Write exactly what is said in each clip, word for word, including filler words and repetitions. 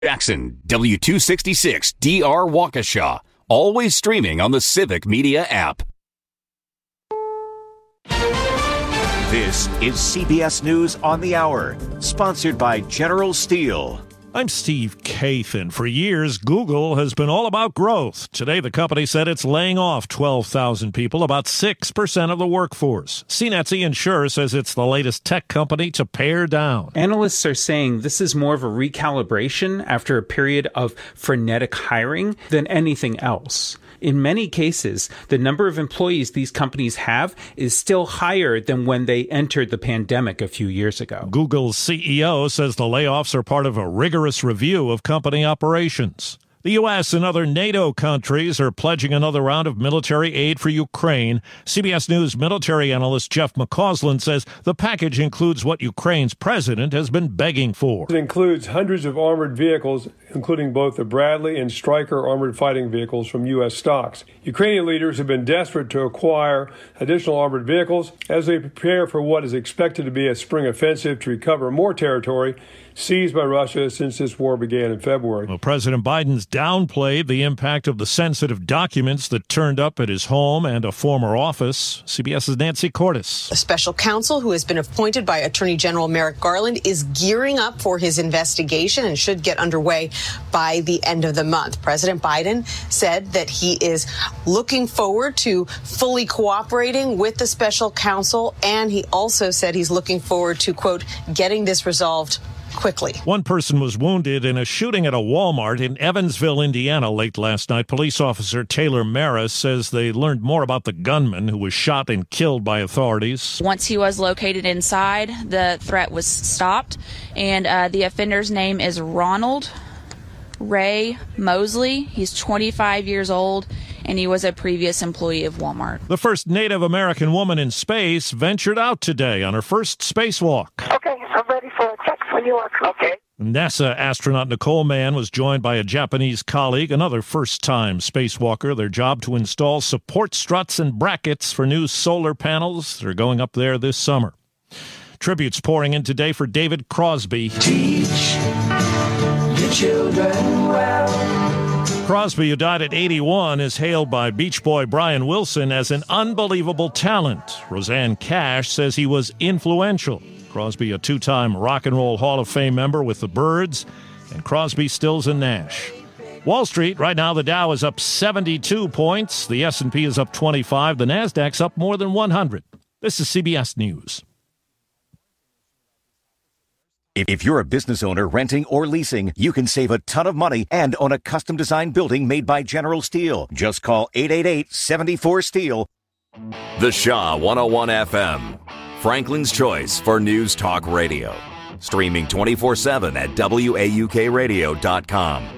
Jackson, W two sixty-six D R Waukesha. Always streaming on the Civic Media app. This is C B S News on the Hour, sponsored by General Steel. I'm Steve Kathan. For years, Google has been all about growth. Today, the company said it's laying off twelve thousand people, about six percent of the workforce. C N E T C Insure says it's the latest tech company to pare down. Analysts are saying this is more of a recalibration after a period of frenetic hiring than anything else. In many cases, the number of employees these companies have is still higher than when they entered the pandemic a few years ago. Google's C E O says the layoffs are part of a rigorous review of company operations. The U S and other NATO countries are pledging another round of military aid for Ukraine. C B S News military analyst Jeff McCausland says the package includes what Ukraine's president has been begging for. It includes hundreds of armored vehicles, including both the Bradley and Stryker armored fighting vehicles from U S stocks. Ukrainian leaders have been desperate to acquire additional armored vehicles as they prepare for what is expected to be a spring offensive to recover more territory seized by Russia since this war began in February. Well, President Biden's downplayed the impact of the sensitive documents that turned up at his home and a former office. CBS's Nancy Cordes. A special counsel who has been appointed by Attorney General Merrick Garland is gearing up for his investigation and should get underway by the end of the month. President Biden said that he is looking forward to fully cooperating with the special counsel, and he also said he's looking forward to, quote, getting this resolved quickly. One person was wounded in a shooting at a Walmart in Evansville, Indiana, late last night. Police officer Taylor Maris says they learned more about the gunman who was shot and killed by authorities. Once he was located inside, the threat was stopped, and uh, the offender's name is Ronald Ray Mosley. He's twenty-five years old, and he was a previous employee of Walmart. The first Native American woman in space ventured out today on her first spacewalk. Okay, I'm ready for a check when you are. Okay. NASA astronaut Nicole Mann was joined by a Japanese colleague, another first-time spacewalker. Their job to install support struts and brackets for new solar panels. They're going up there this summer. Tributes pouring in today for David Crosby. Teach your children well. Crosby, who died at eighty-one, is hailed by Beach Boy Brian Wilson as an unbelievable talent. Roseanne Cash says he was influential. Crosby, a two-time Rock and Roll Hall of Fame member with the Byrds, and Crosby, Stills, and Nash. Wall Street, right now the Dow is up seventy-two points. The S and P is up twenty-five. The Nasdaq's up more than one hundred. This is C B S News. If you're a business owner renting or leasing, you can save a ton of money and own a custom-designed building made by General Steel. Just call eight eight eight, seven four, STEEL. The Shaw one oh one F M, Franklin's choice for News Talk Radio. Streaming twenty-four seven at W A U K radio dot com.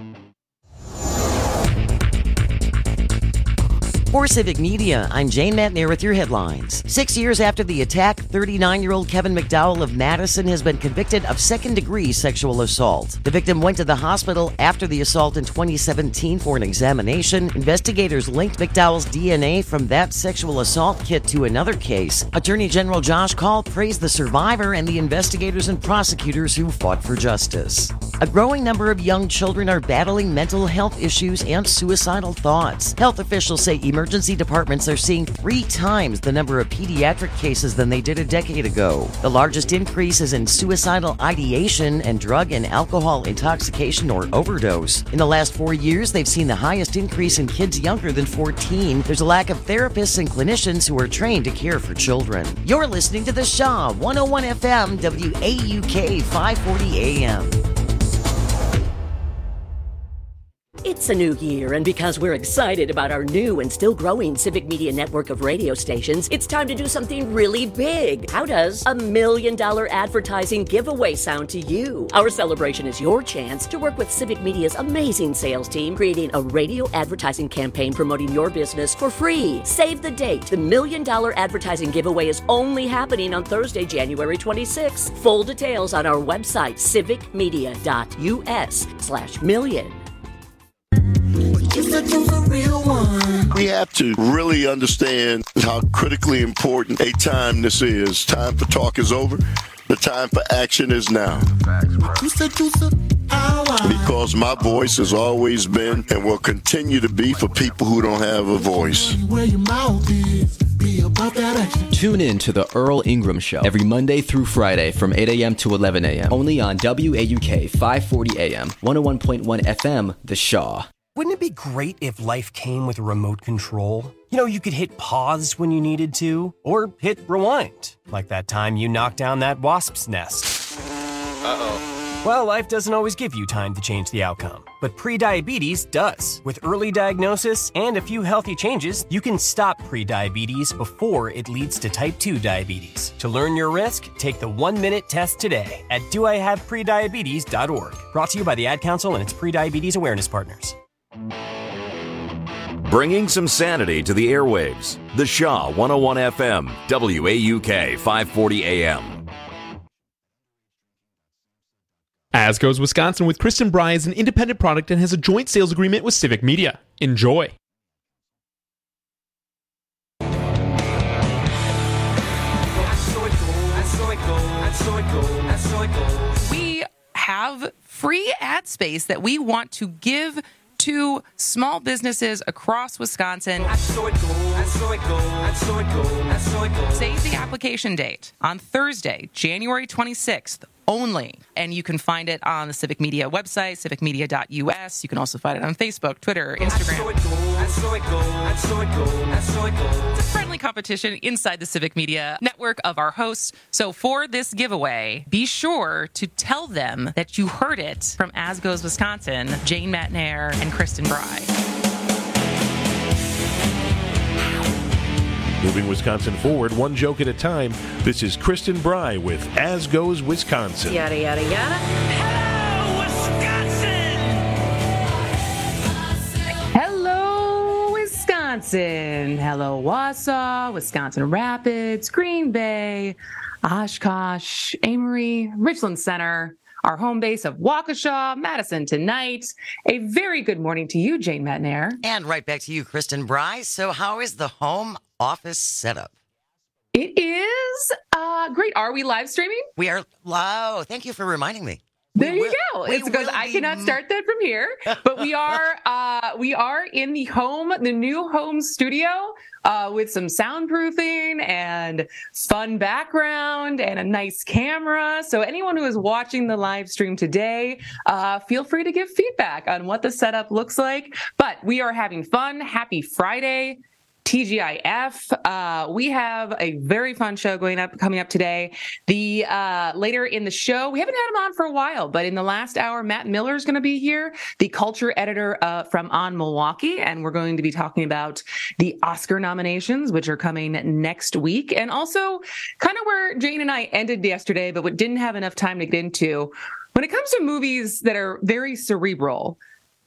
For Civic Media, I'm Jane Matner with your headlines. Six years after the attack, thirty-nine-year-old Kevin McDowell of Madison has been convicted of second-degree sexual assault. The victim went to the hospital after the assault in twenty seventeen for an examination. Investigators linked McDowell's D N A from that sexual assault kit to another case. Attorney General Josh Kaul praised the survivor and the investigators and prosecutors who fought for justice. A growing number of young children are battling mental health issues and suicidal thoughts. Health officials say emergency departments are seeing three times the number of pediatric cases than they did a decade ago. The largest increase is in suicidal ideation and drug and alcohol intoxication or overdose. In the last four years, they've seen the highest increase in kids younger than fourteen. There's a lack of therapists and clinicians who are trained to care for children. You're listening to The Shaw, one oh one F M, W A U K, five forty A M. It's a new year, and because we're excited about our new and still growing Civic Media network of radio stations, it's time to do something really big. How does a million dollar advertising giveaway sound to you? Our celebration is your chance to work with Civic Media's amazing sales team, creating a radio advertising campaign promoting your business for free. Save the date. The million dollar advertising giveaway is only happening on Thursday, January twenty-sixth. Full details on our website, civicmedia.us slash million. We have to really understand how critically important a time this is. Time for talk is over. The time for action is now. Because my voice has always been and will continue to be for people who don't have a voice. Tune in to the Earl Ingram Show every Monday through Friday from eight a.m. to eleven a.m. only on W A U K five forty A M, one oh one point one F M, The Shaw. Wouldn't it be great if life came with a remote control? You know, you could hit pause when you needed to, or hit rewind, like that time you knocked down that wasp's nest. Uh-oh. Well, life doesn't always give you time to change the outcome, but prediabetes does. With early diagnosis and a few healthy changes, you can stop prediabetes before it leads to type two diabetes. To learn your risk, take the one-minute test today at do I have prediabetes dot org. Brought to you by the Ad Council and its prediabetes awareness partners. Bringing some sanity to the airwaves. The Shaw one oh one F M, W A U K five forty A M. As Goes Wisconsin with Kristen Bry is an independent product and has a joint sales agreement with Civic Media. Enjoy. We have free ad space that we want to give to small businesses across Wisconsin. Save the application date on Thursday, January twenty-sixth. Only. And you can find it on the Civic Media website, civic media dot U S. You can also find it on Facebook, Twitter, Instagram. It's a friendly competition inside the Civic Media network of our hosts. So for this giveaway, be sure to tell them that you heard it from As Goes Wisconsin, Jane Matnair, and Kristen Bry. Moving Wisconsin forward, one joke at a time. This is Kristen Bry with As Goes Wisconsin. Yada, yada, yada. Hello, Wisconsin! Hello, Wisconsin. Hello, Wausau, Wisconsin Rapids, Green Bay, Oshkosh, Amory, Richland Center, our home base of Waukesha, Madison tonight. A very good morning to you, Jane Matnair. And right back to you, Kristen Bry. So how is the home office setup? It is uh, great. Are we live streaming? We are. Oh, thank you for reminding me. There we you will, go. It's because I cannot start that from here, but we are uh, we are in the home, the new home studio uh, with some soundproofing and fun background and a nice camera. So anyone who is watching the live stream today, uh, feel free to give feedback on what the setup looks like. But we are having fun. Happy Friday. T G I F. Uh, we have a very fun show going up, coming up today. The uh, later in the show, we haven't had him on for a while, but in the last hour, Matt Miller is going to be here, the culture editor uh, from On Milwaukee, and we're going to be talking about the Oscar nominations, which are coming next week, and also kind of where Jane and I ended yesterday, but what didn't have enough time to get into. When it comes to movies that are very cerebral,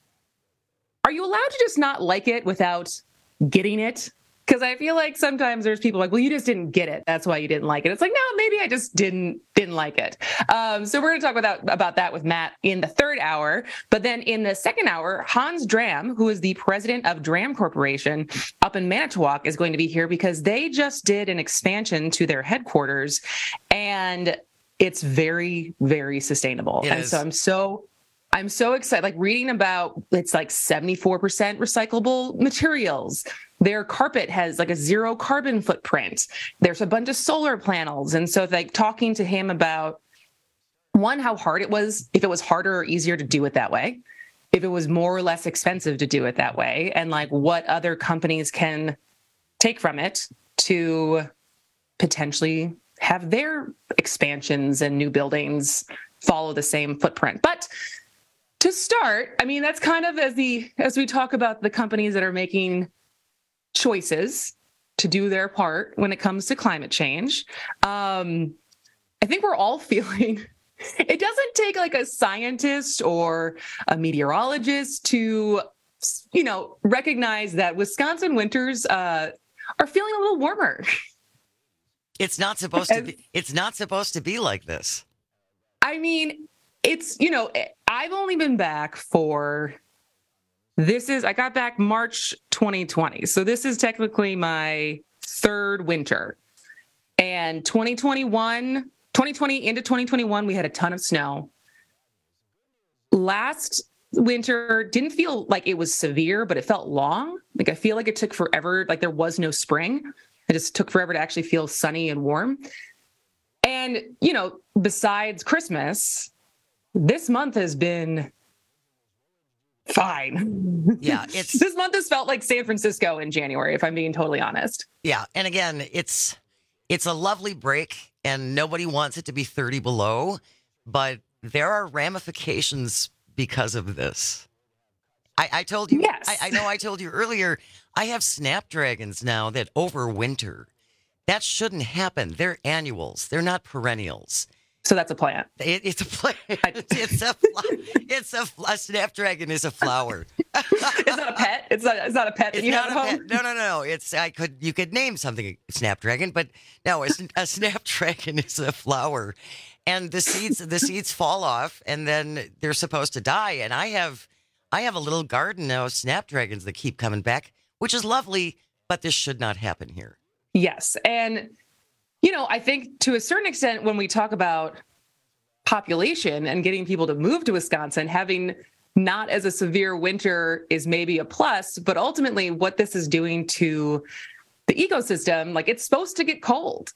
are you allowed to just not like it without getting it? Because I feel like sometimes there's people like, well, you just didn't get it. That's why you didn't like it. It's like, no, maybe I just didn't didn't like it. Um, so we're going to talk about that, about that with Matt in the third hour. But then in the second hour, Hans Dram, who is the president of Dram Corporation up in Manitowoc, is going to be here because they just did an expansion to their headquarters. And it's very, very sustainable. It and is. so I'm so I'm so excited, like reading about it's like seventy-four percent recyclable materials. Their carpet has like a zero carbon footprint. There's a bunch of solar panels. And so like talking to him about one, how hard it was, if it was harder or easier to do it that way, if it was more or less expensive to do it that way, and like what other companies can take from it to potentially have their expansions and new buildings follow the same footprint. But to start, I mean, that's kind of as the as we talk about the companies that are making choices to do their part when it comes to climate change. Um, I think we're all feeling it doesn't take like a scientist or a meteorologist to, you know, recognize that Wisconsin winters uh, are feeling a little warmer. It's not supposed to be. It's not supposed to be like this. I mean, it's, you know, I've only been back for, this is, I got back March twenty twenty. So this is technically my third winter. And twenty twenty-one, twenty twenty into twenty twenty-one, we had a ton of snow. last winter didn't feel like it was severe, but it felt long. Like I feel like it took forever. Like there was no spring. It just took forever to actually feel sunny and warm. And, you know, besides Christmas, this month has been fine. Yeah, it's this month has felt like San Francisco in January, if I'm being totally honest. Yeah, and again, it's it's a lovely break, and nobody wants it to be thirty below, but there are ramifications because of this. I, I told you, yes. I, I know I told you earlier, I have snapdragons now that overwinter. That shouldn't happen. They're annuals. They're not perennials. So that's a plant. It, it's a plant. It's a it's a, a snapdragon is a flower. It's not a pet. It's not. It's not a pet. That It's you not have a at home? pet. No, no, no. It's I could you could name something a snapdragon, but no, a, a snapdragon is a flower, and the seeds the seeds fall off, and then they're supposed to die. And I have I have a little garden now of snapdragons that keep coming back, which is lovely, but this should not happen here. Yes. And, you know, I think to a certain extent, when we talk about population and getting people to move to Wisconsin, having not as a severe winter is maybe a plus, but ultimately what this is doing to the ecosystem, like it's supposed to get cold.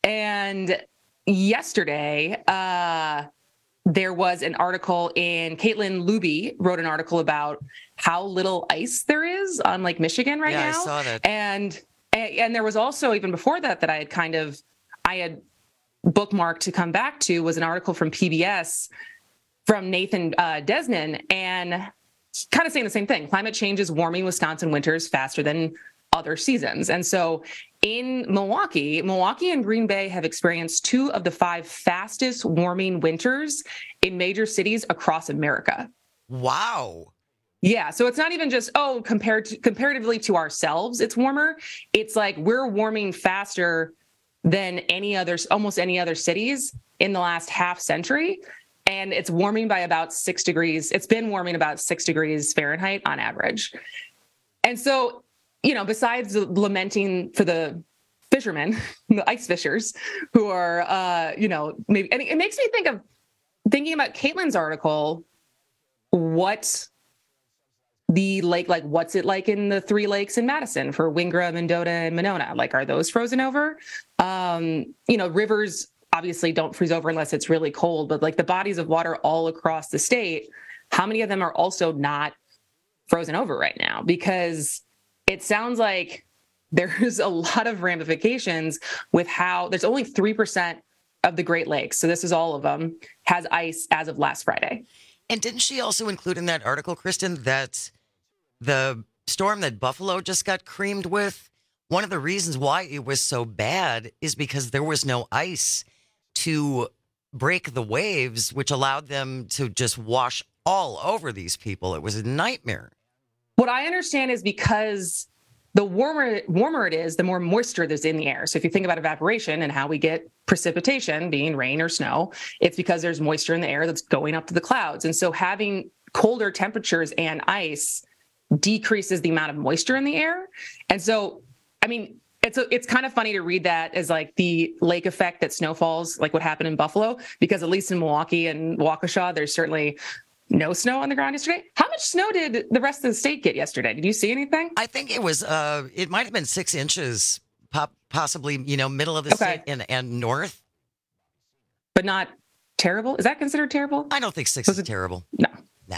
And yesterday, uh, there was an article in Caitlin Luby wrote an article about how little ice there is on Lake Michigan right yeah, now. I saw that. And And there was also, even before that, that I had kind of, I had bookmarked to come back to was an article from P B S from Nathan uh, Desnan, and kind of saying the same thing. Climate change is warming Wisconsin winters faster than other seasons. And so in Milwaukee, Milwaukee and Green Bay have experienced two of the five fastest warming winters in major cities across America. Wow. Yeah. So it's not even just, oh, compared to, comparatively to ourselves, it's warmer. It's like we're warming faster than any other, almost any other cities in the last half century. And it's warming by about six degrees. It's been warming about six degrees Fahrenheit on average. And so, you know, besides lamenting for the fishermen, the ice fishers who are, uh, you know, maybe, and it makes me think of thinking about Caitlin's article, what the lake, like what's it like in the three lakes in Madison for Wingra, Mendota, and Monona? Like, are those frozen over? Um, you know, rivers obviously don't freeze over unless it's really cold, but like the bodies of water all across the state, how many of them are also not frozen over right now? Because it sounds like there's a lot of ramifications with how there's only three percent of the Great Lakes, so this is all of them, has ice as of last Friday. And didn't she also include in that article, Kristen, that the storm that Buffalo just got creamed with, one of the reasons why it was so bad is because there was no ice to break the waves, which allowed them to just wash all over these people. It was a nightmare. What I understand is because the warmer warmer it is, the more moisture there's in the air. So if you think about evaporation and how we get precipitation, being rain or snow, it's because there's moisture in the air that's going up to the clouds. And so having colder temperatures and ice decreases the amount of moisture in the air. And so, I mean, it's a, it's kind of funny to read that as like the lake effect that snow falls, like what happened in Buffalo, because at least in Milwaukee and Waukesha, there's certainly no snow on the ground yesterday. How much snow did the rest of the state get yesterday? Did you see anything? I think it was, uh, it might have been six inches, pop, possibly, you know, middle of the Okay. state and, and north. But not terrible? Is that considered terrible? I don't think six Was is it- terrible. No.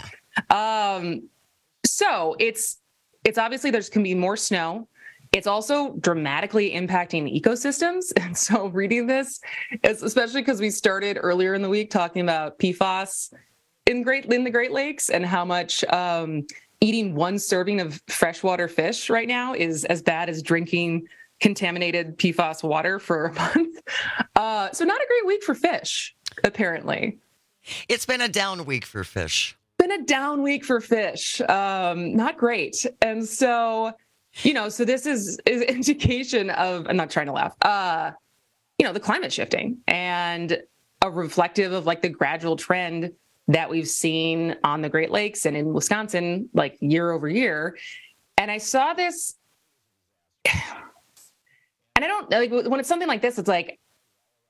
Nah. Um, so it's it's obviously there's can be more snow. It's also dramatically impacting ecosystems. And so reading this, is especially because we started earlier in the week talking about P FAS in Great in the Great Lakes and how much um, eating one serving of freshwater fish right now is as bad as drinking contaminated P FAS water for a month. Uh, so not a great week for fish, apparently. It's been a down week for fish. Been a down week for fish. Um, not great. And so, you know, so this is is indication of, I'm not trying to laugh, uh, you know, the climate shifting and a reflective of like the gradual trend that we've seen on the Great Lakes and in Wisconsin, like year over year. And I saw this, and I don't like when it's something like this, it's like,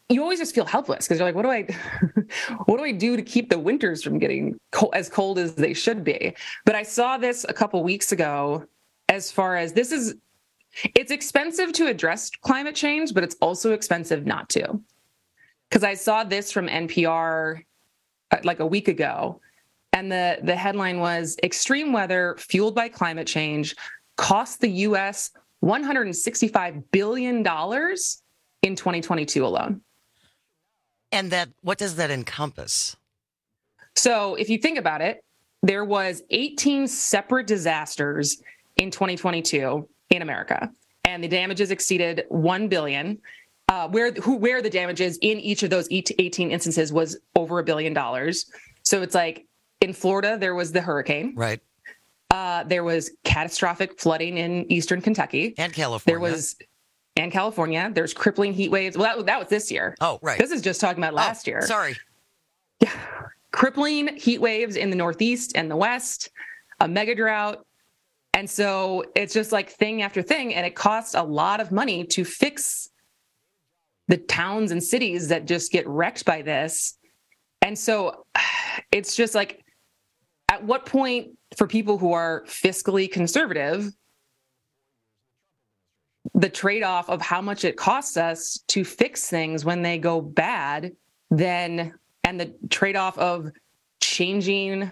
you always just feel helpless because you're like, what do I, what do I do to keep the winters from getting cold, as cold as they should be? But I saw this a couple weeks ago as far as this is, it's expensive to address climate change, but it's also expensive not to. Because I saw this from N P R like a week ago, and the, the headline was, extreme weather fueled by climate change cost the U S one hundred sixty-five billion dollars in twenty twenty-two alone. And that, what does that encompass? So if you think about it, there was eighteen separate disasters in twenty twenty-two in America, and the damages exceeded one billion dollars. Uh, where who where the damages in each of those eighteen instances was over a billion dollars. So it's like in Florida, there was the hurricane. Right. Uh, there was catastrophic flooding in eastern Kentucky. And California. There was, and California. There's crippling heat waves. Well, that, that was this year. Oh, right. This is just talking about last oh, year. Sorry. Yeah. Crippling heat waves in the Northeast and the West, a mega drought. And so it's just like thing after thing. And it costs a lot of money to fix the towns and cities that just get wrecked by this. And so it's just like, at what point for people who are fiscally conservative, the trade-off of how much it costs us to fix things when they go bad, then, and the trade-off of changing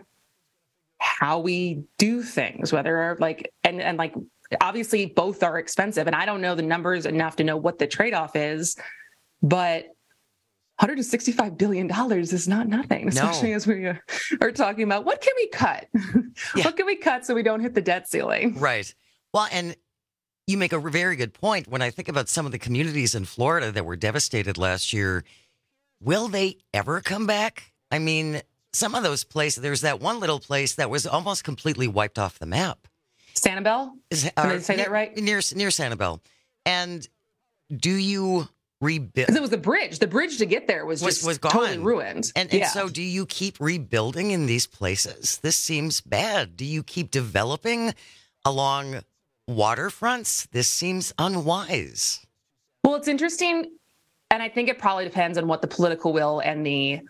how we do things, whether like, and, and like, obviously both are expensive, and I don't know the numbers enough to know what the trade-off is, but one hundred sixty-five billion dollars is not nothing, especially no. as we are, are talking about what can we cut? Yeah. What can we cut so we don't hit the debt ceiling? Right. Well, and you make a very good point. When I think about some of the communities in Florida that were devastated last year, will they ever come back? I mean, some of those places, there's that one little place that was almost completely wiped off the map. Sanibel? Is, Did uh, I say near, that right? Near, near Sanibel. And do you rebuild? Because it was the bridge. The bridge to get there was, was just was gone. Totally ruined. And, and yeah. so do you keep rebuilding in these places? This seems bad. Do you keep developing along waterfronts? This seems unwise. Well, it's interesting. And I think it probably depends on what the political will and the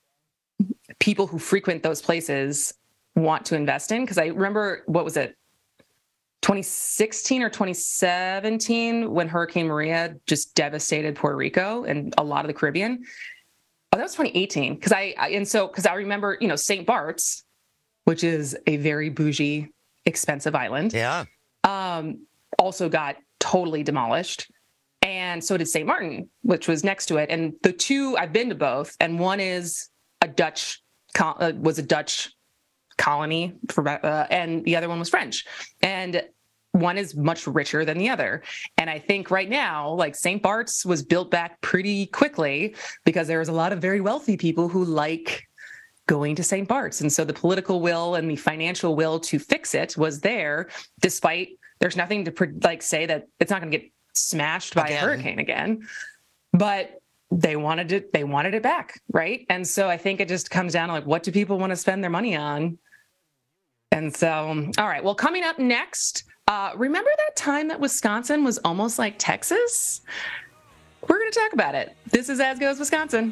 people who frequent those places want to invest in. Because I remember, what was it? twenty sixteen or twenty seventeen when Hurricane Maria just devastated Puerto Rico and a lot of the Caribbean. Oh, that was twenty eighteen. Because I, I and so because I remember, you know, Saint Bart's, which is a very bougie, expensive island. Yeah. Um, also got totally demolished, and so did Saint Martin, which was next to it. And the two, I've been to both, and one is a Dutch uh, was a Dutch colony for, uh, and the other one was French, and one is much richer than the other. And I think right now, like Saint Bart's was built back pretty quickly because there was a lot of very wealthy people who like going to Saint Bart's. And so the political will and the financial will to fix it was there, despite there's nothing to like say that it's not going to get smashed by again. a hurricane again. But they wanted it, they wanted it back, right? And so I think it just comes down to like, what do people want to spend their money on? And so, all right, well, coming up next, uh, remember that time that Wisconsin was almost like Texas? We're going to talk about it. This is As Goes Wisconsin.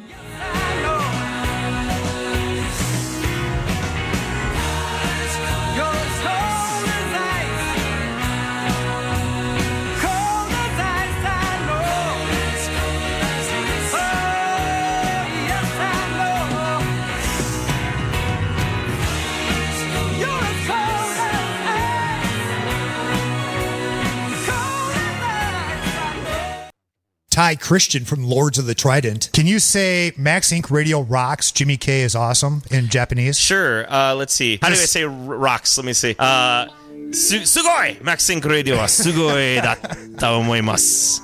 Ty Christian from Lords of the Trident. Can you say Max Incorporated. Radio rocks, Jimmy K is awesome in Japanese? Sure. Uh, let's see. How do I say r- rocks? Let me see. Uh, su- sugoi! Max Incorporated Radio wa sugoi datta omoimasu.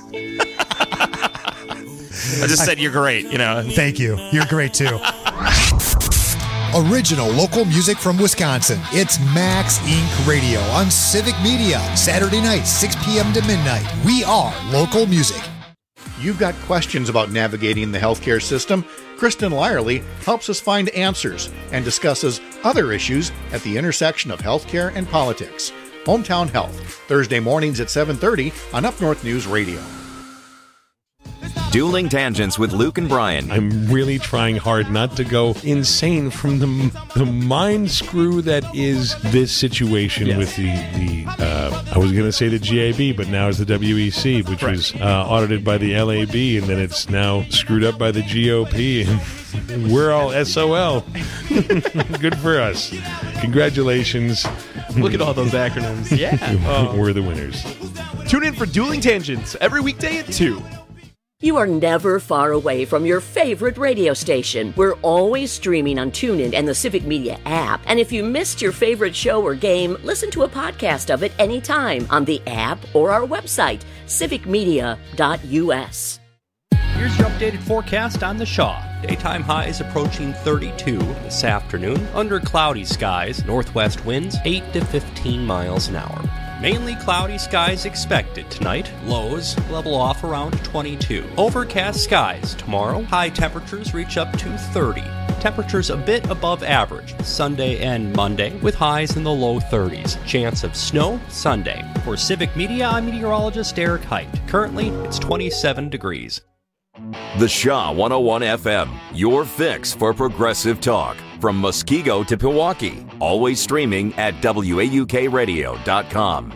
I just said you're great, you know. Thank you. You're great, too. Original local music from Wisconsin. It's Max Incorporated. Radio on Civic Media. Saturday nights, six p.m. to midnight. We are local music. You've got questions about navigating the healthcare system? Kristen Lyerly helps us find answers and discusses other issues at the intersection of healthcare and politics. Hometown Health, Thursday mornings at seven thirty on Up North News Radio. Dueling Tangents with Luke and Brian. I'm really trying hard not to go insane from the the mind screw that is this situation yes. with the, the uh, I was going to say the G A B, but now it's the W E C, which right. was uh, audited by the L A B, and then it's now screwed up by the G O P, and we're all S O L. Good for us. Congratulations. Look at all those acronyms. Yeah. Oh. We're the winners. Tune in for Dueling Tangents every weekday at two. You are never far away from your favorite radio station. We're always streaming on TuneIn and the Civic Media app. And if you missed your favorite show or game, listen to a podcast of it anytime on the app or our website, civic media dot u s. Here's your updated forecast on the Shaw. Daytime highs approaching thirty-two this afternoon. Under cloudy skies, northwest winds eight to fifteen miles an hour. Mainly cloudy skies expected tonight. Lows level off around twenty-two. Overcast skies tomorrow. High temperatures reach up to thirty. Temperatures a bit above average Sunday and Monday, with highs in the low thirties. Chance of snow Sunday. For Civic Media, I'm meteorologist Eric Height. Currently, it's twenty-seven degrees. The Shaw one oh one F M, your fix for progressive talk. From Muskego to Pewaukee. Always streaming at W A U K radio dot com.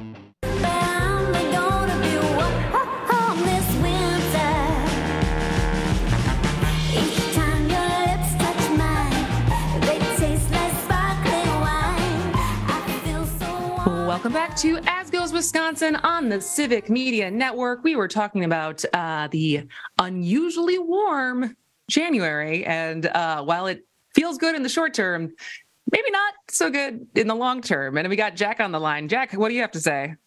Welcome back to As Goes Wisconsin on the Civic Media Network. We were talking about uh, the unusually warm January, and uh, while it feels good in the short term, maybe not so good in the long term. And we got Jack on the line. Jack, what do you have to say?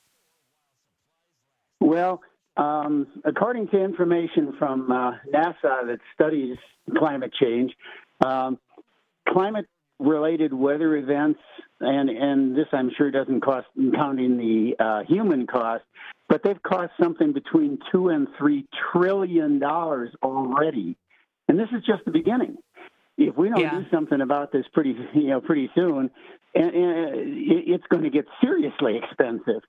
Well, um, according to information from uh, NASA that studies climate change, um, climate-related weather events, and, and this I'm sure doesn't cost, counting the uh, human cost, but they've cost something between two and three trillion dollars already. And this is just the beginning. If we don't yeah. do something about this pretty, you know, pretty soon, and, and it's going to get seriously expensive.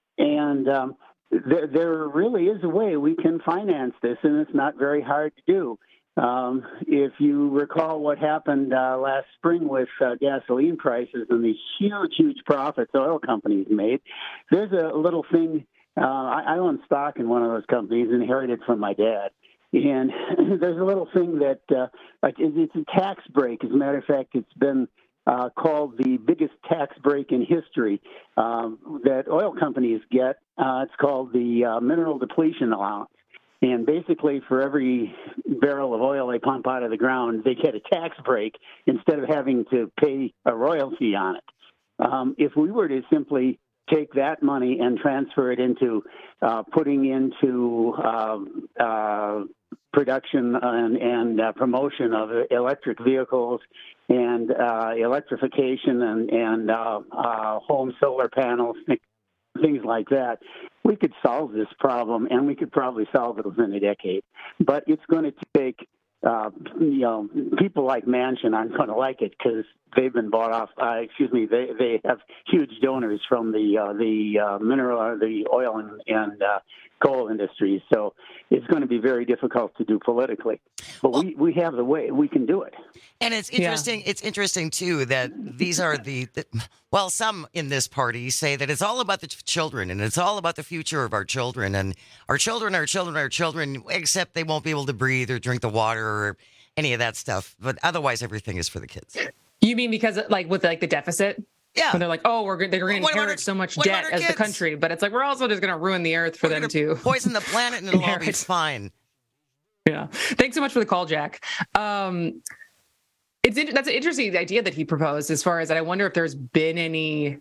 And um, there, there really is a way we can finance this, and it's not very hard to do. Um, if you recall what happened uh, last spring with uh, gasoline prices and the huge, huge profits oil companies made, there's a little thing. Uh, I, I own stock in one of those companies, inherited from my dad. And there's a little thing that uh, it's a tax break. As a matter of fact, it's been uh, called the biggest tax break in history um, that oil companies get. Uh, it's called the uh, mineral depletion allowance. And basically, for every barrel of oil they pump out of the ground, they get a tax break instead of having to pay a royalty on it. Um, if we were to simply take that money and transfer it into uh, putting into uh, uh, production and, and uh, promotion of electric vehicles and uh, electrification and, and uh, uh, home solar panels, things like that, we could solve this problem, and we could probably solve it within a decade. But it's going to take, uh, you know, people like Manchin aren't going to like it because they've been bought off. Uh, excuse me, they they have huge donors from the uh, the uh, mineral, uh, the oil and, and uh, coal industries. So it's going to be very difficult to do politically. But well, we, we have the way. We can do it. And it's interesting. Yeah. It's interesting, too, that these are the, the, well, some in this party say that it's all about the children and it's all about the future of our children. And our children, our children, our children, except they won't be able to breathe or drink the water or any of that stuff. But otherwise, everything is for the kids. You mean because, like, with, like, the deficit? Yeah. When they're like, oh, we're they're going to inherit our, so much debt as kids? The country. But it's like, we're also just going to ruin the earth for we're them to poison the planet and it'll all be fine. Yeah. Thanks so much for the call, Jack. Um, it's that's an interesting idea that he proposed as far as that. I wonder if there's been any,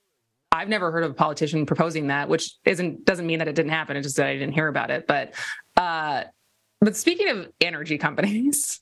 I've never heard of a politician proposing that, which isn't, doesn't mean that it didn't happen. It's just that I didn't hear about it. But, uh, but speaking of energy companies,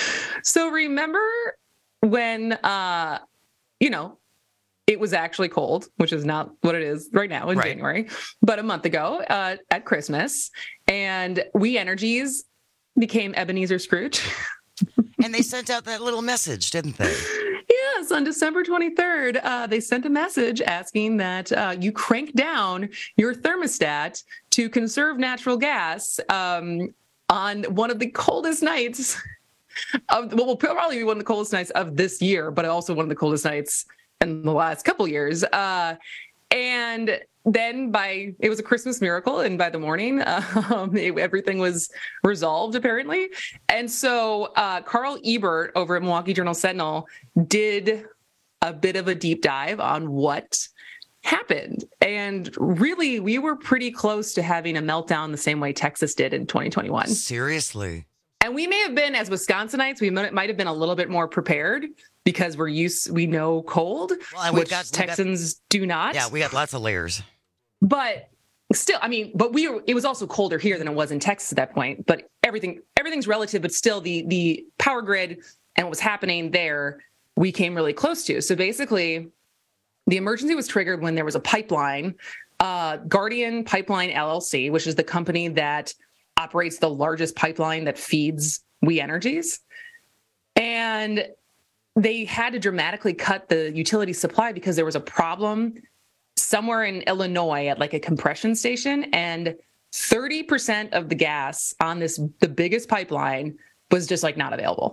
so remember when, uh, you know, it was actually cold, which is not what it is right now in right. January, but a month ago uh, at Christmas, and We Energies became Ebenezer Scrooge. And they sent out that little message, didn't they? Yes, on December twenty-third, uh, they sent a message asking that uh, you crank down your thermostat to conserve natural gas. Um, on one of the coldest nights of, well, will probably be one of the coldest nights of this year, but also one of the coldest nights in the last couple years. Uh, and then by, it was a Christmas miracle. And by the morning, um, it, everything was resolved apparently. And so uh, Carl Ebert over at Milwaukee Journal Sentinel did a bit of a deep dive on what happened. And really, we were pretty close to having a meltdown the same way Texas did in twenty twenty-one. Seriously. And we may have been, as Wisconsinites, we might, might have been a little bit more prepared because we're used, we know cold, well, which got, Texans got, do not. Yeah, we got lots of layers. But still, I mean, but we were, it was also colder here than it was in Texas at that point. But everything, everything's relative, but still the the power grid and what was happening there, we came really close to. So basically, the emergency was triggered when there was a pipeline, uh, Guardian Pipeline L L C, which is the company that operates the largest pipeline that feeds We Energies. And they had to dramatically cut the utility supply because there was a problem somewhere in Illinois at like a compression station. And thirty percent of the gas on this, the biggest pipeline, was just like not available.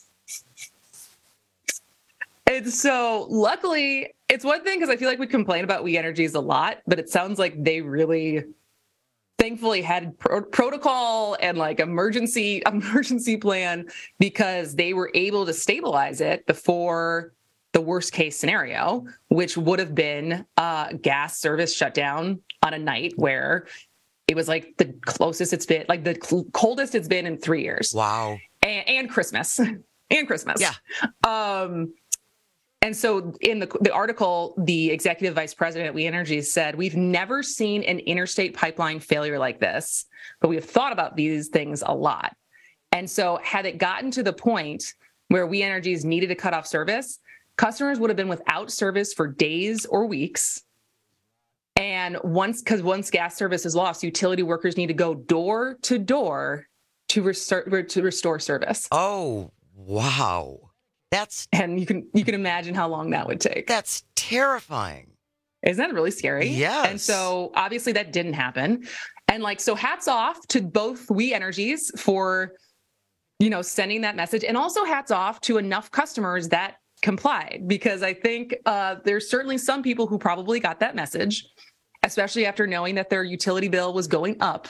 And so luckily, it's one thing because I feel like we complain about We Energies a lot, but it sounds like they really thankfully had pro- protocol and like emergency emergency plan because they were able to stabilize it before the worst case scenario, which would have been uh, gas service shutdown on a night where it was like the closest it's been, like the cl- coldest it's been in three years. Wow. And, and Christmas. and Christmas. Yeah. Um, and so in the, the article, the executive vice president at We Energies said, we've never seen an interstate pipeline failure like this, but we've thought about these things a lot. And so had it gotten to the point where We Energies needed to cut off service, customers would have been without service for days or weeks. And once, because once gas service is lost, utility workers need to go door to door to restore, to restore service. Oh, wow. That's and you can you can imagine how long that would take. That's terrifying. Isn't that really scary? Yes. And so obviously that didn't happen. And like, so hats off to both We Energies for, you know, sending that message, and also hats off to enough customers that complied, because I think uh, there's certainly some people who probably got that message, especially after knowing that their utility bill was going up,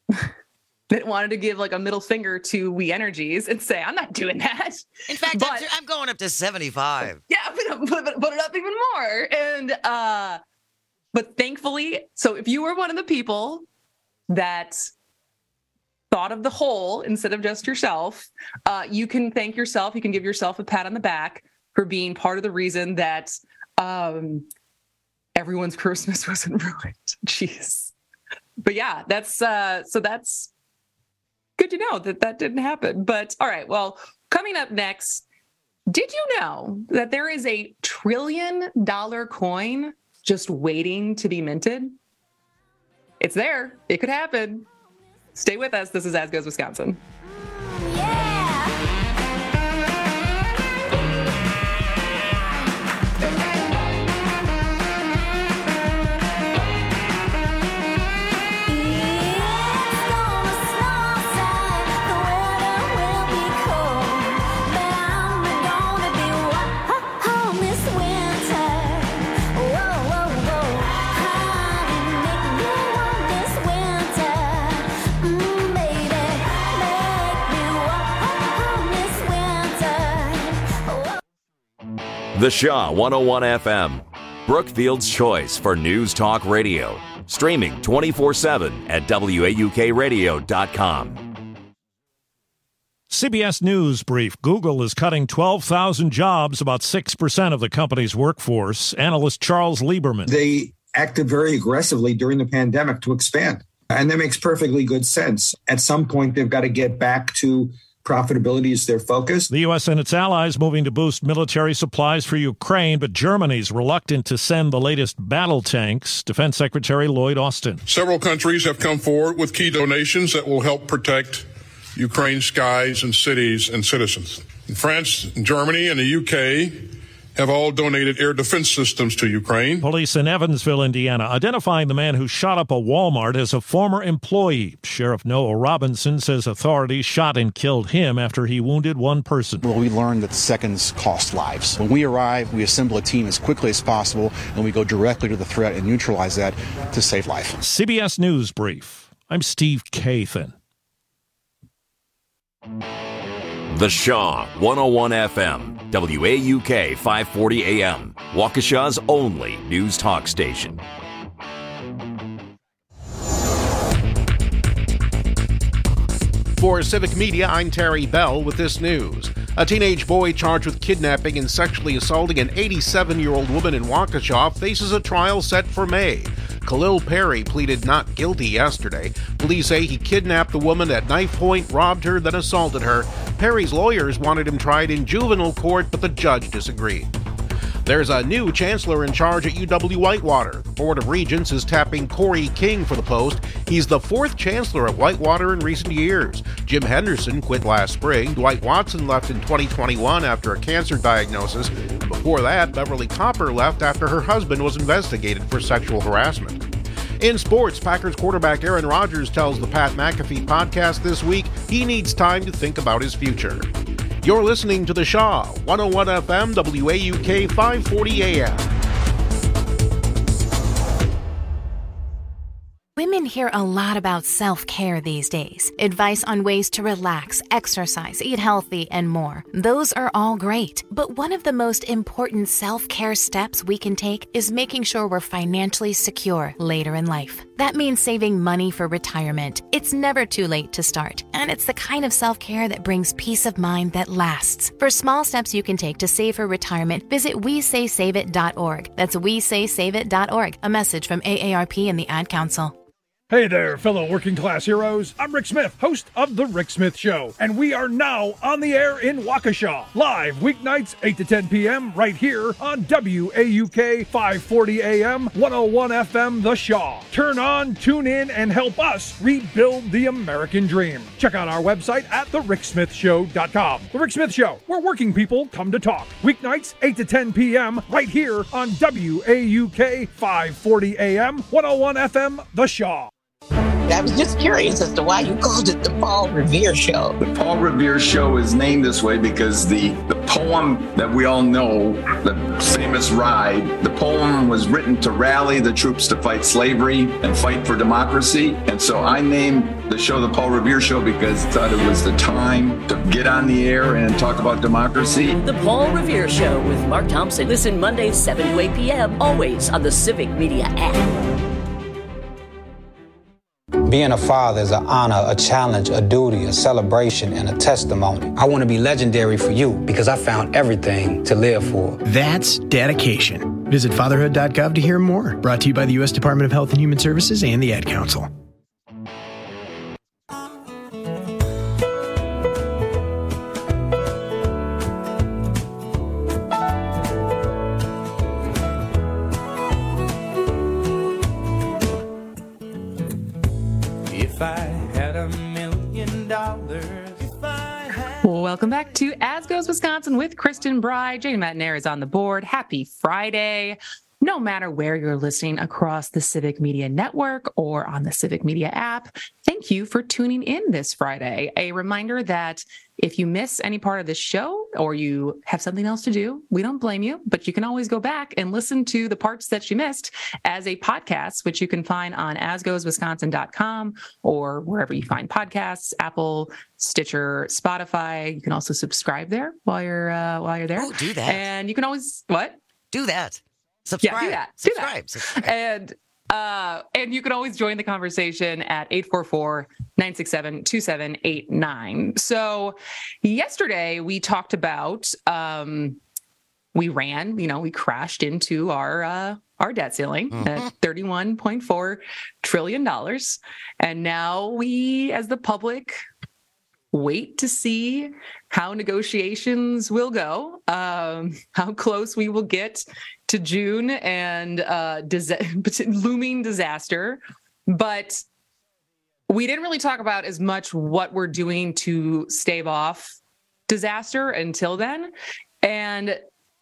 that wanted to give like a middle finger to We Energies and say, I'm not doing that. In fact, but, I'm, I'm going up to seventy-five. Yeah, I'm going to put it up even more. And, uh, but thankfully, so if you were one of the people that thought of the whole instead of just yourself, uh, you can thank yourself. You can give yourself a pat on the back for being part of the reason that um, everyone's Christmas wasn't ruined. Jeez. But yeah, that's, uh, so that's good to know that that didn't happen. But all right, well, coming up next, did you know that there is a trillion dollar coin just waiting to be minted? It's there. It could happen. Stay with us. This is As Goes Wisconsin. The Shaw one oh one F M, Brookfield's choice for news talk radio. Streaming twenty-four seven at W A U K radio dot com. C B S News brief. Google is cutting twelve thousand jobs, about six percent of the company's workforce. Analyst Charles Lieberman. They acted very aggressively during the pandemic to expand. And that makes perfectly good sense. At some point, they've got to get back to profitability is their focus. The U S and its allies moving to boost military supplies for Ukraine, but Germany's reluctant to send the latest battle tanks. Defense Secretary Lloyd Austin. Several countries have come forward with key donations that will help protect Ukraine's skies and cities and citizens. In France, Germany, and the U K have all donated air defense systems to Ukraine. Police in Evansville, Indiana, identifying the man who shot up a Walmart as a former employee. Sheriff Noah Robinson says authorities shot and killed him after he wounded one person. Well, we learned that seconds cost lives. When we arrive, we assemble a team as quickly as possible, and we go directly to the threat and neutralize that to save life. C B S News Brief. I'm Steve Kathan. The Shaw, one oh one F M, W A U K five forty A M, Waukesha's only news talk station. For Civic Media, I'm Terry Bell with this news. A teenage boy charged with kidnapping and sexually assaulting an eighty-seven-year-old woman in Waukesha faces a trial set for May. Khalil Perry pleaded not guilty yesterday. Police say he kidnapped the woman at knife point, robbed her, then assaulted her. Perry's lawyers wanted him tried in juvenile court, but the judge disagreed. There's a new chancellor in charge at U W-Whitewater. The Board of Regents is tapping Corey King for the post. He's the fourth chancellor at Whitewater in recent years. Jim Henderson quit last spring. Dwight Watson left in twenty twenty-one after a cancer diagnosis. And before that, Beverly Copper left after her husband was investigated for sexual harassment. In sports, Packers quarterback Aaron Rodgers tells the Pat McAfee podcast this week he needs time to think about his future. You're listening to The Shaw, one oh one F M, W A U K five forty A M. Women hear a lot about self-care these days. Advice on ways to relax, exercise, eat healthy, and more. Those are all great. But one of the most important self-care steps we can take is making sure we're financially secure later in life. That means saving money for retirement. It's never too late to start. And it's the kind of self-care that brings peace of mind that lasts. For small steps you can take to save for retirement, visit we say save it dot org. That's we say save it dot org. A message from A A R P and the Ad Council. Hey there, fellow working class heroes. I'm Rick Smith, host of The Rick Smith Show, and we are now on the air in Waukesha, live weeknights eight to ten p.m. right here on W A U K five forty A M, one oh one F M, The Shaw. Turn on, tune in, and help us rebuild the American dream. Check out our website at the rick smith show dot com. The Rick Smith Show, where working people come to talk. Weeknights eight to ten p.m. right here on W A U K five forty A M, one oh one F M, The Shaw. I was just curious as to why you called it the Paul Revere Show. The Paul Revere Show is named this way because the, the poem that we all know, the famous Ride, the poem was written to rally the troops to fight slavery and fight for democracy. And so I named the show the Paul Revere Show because I thought it was the time to get on the air and talk about democracy. The Paul Revere Show with Mark Thompson. Listen Mondays seven to eight p.m. always on the Civic Media app. Being a father is an honor, a challenge, a duty, a celebration, and a testimony. I want to be legendary for you because I found everything to live for. That's dedication. Visit fatherhood dot gov to hear more. Brought to you by the U S Department of Health and Human Services and the Ad Council. Welcome back to As Goes Wisconsin with Kristen Bry. Jane Matnair is on the board. Happy Friday. No matter where you're listening across the Civic Media Network or on the Civic Media app, thank you for tuning in this Friday. A reminder that if you miss any part of this show or you have something else to do, we don't blame you, but you can always go back and listen to the parts that you missed as a podcast, which you can find on as goes wisconsin dot com or wherever you find podcasts, Apple, Stitcher, Spotify. You can also subscribe there while you're uh, while you're there. Oh, do that. And you can always, what? Do that. Subscribe. Yeah, do that. Subscribe. Do that. Subscribe. And uh, and you can always join the conversation at eight four four, nine six seven, two seven eight nine. So yesterday we talked about, um, we ran, you know, we crashed into our uh, our debt ceiling mm-hmm. at thirty-one point four trillion dollars. And now we, as the public, wait to see how negotiations will go, um, how close we will get to June and uh, dis- looming disaster. But we didn't really talk about as much what we're doing to stave off disaster until then. And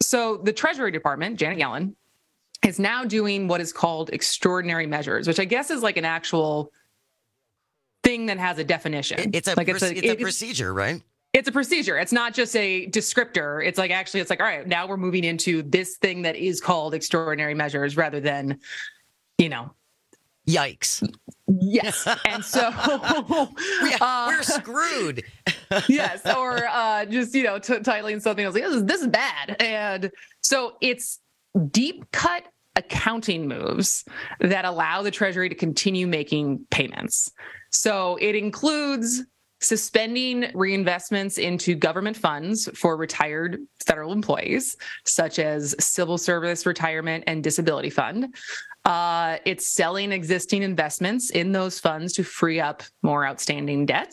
so the Treasury Department, Janet Yellen, is now doing what is called extraordinary measures, which I guess is like an actual thing that has a definition. It's a, like it's a, it's a it's, procedure, right? It's a procedure. It's not just a descriptor. It's like, actually, it's like, all right, now we're moving into this thing that is called extraordinary measures rather than, you know. Yikes. Yes. And so we, uh, we're screwed. Yes. Or uh, just, you know, t- titling something else like, this is, this is bad. And so it's deep cut accounting moves that allow the Treasury to continue making payments. So it includes suspending reinvestments into government funds for retired federal employees, such as civil service retirement and disability fund. Uh, it's selling existing investments in those funds to free up more outstanding debt.